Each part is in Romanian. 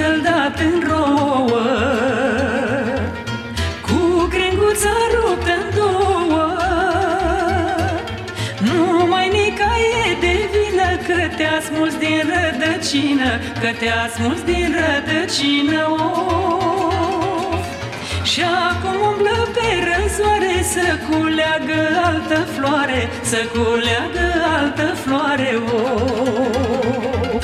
scăldat în rouă, cu crenguța ruptă-n două. Numai Nicaie de vină, că te-a smuls din rădăcină, că te-a smuls din rădăcină, of. Și acum umblă pe răzoare să culeagă altă floare, să culeagă altă floare, of.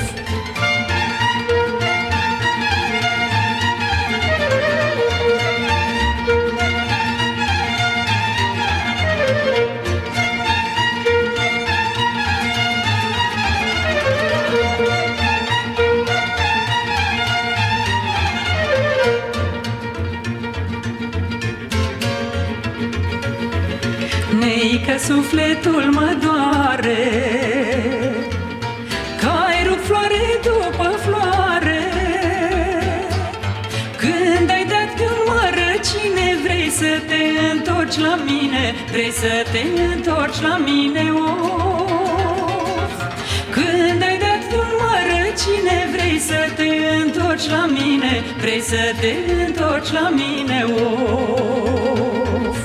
Neică, sufletul mă doare, că-ai rupt floare după floare. Când ai dat de-un mărăcine, vrei să te întorci la mine, vrei să te întorci la mine, of. Când ai dat de-un mărăcine, vrei să te întorci la mine, vrei să te întorci la mine, of.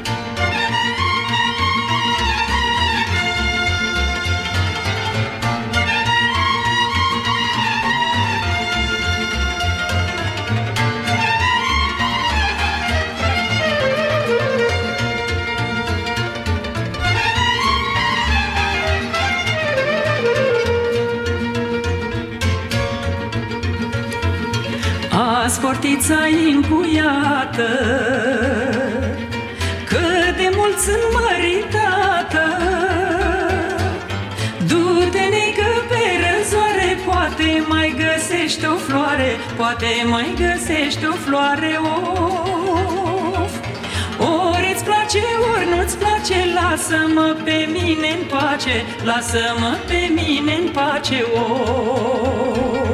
Sportița-i încuiată, că de mult sunt măritată. Du-te, neică, pe răzoare, poate mai găsești o floare, poate mai găsești o floare, of. Ori îți place, ori nu-ți place, lasă-mă pe mine în pace, lasă-mă pe mine în pace, of.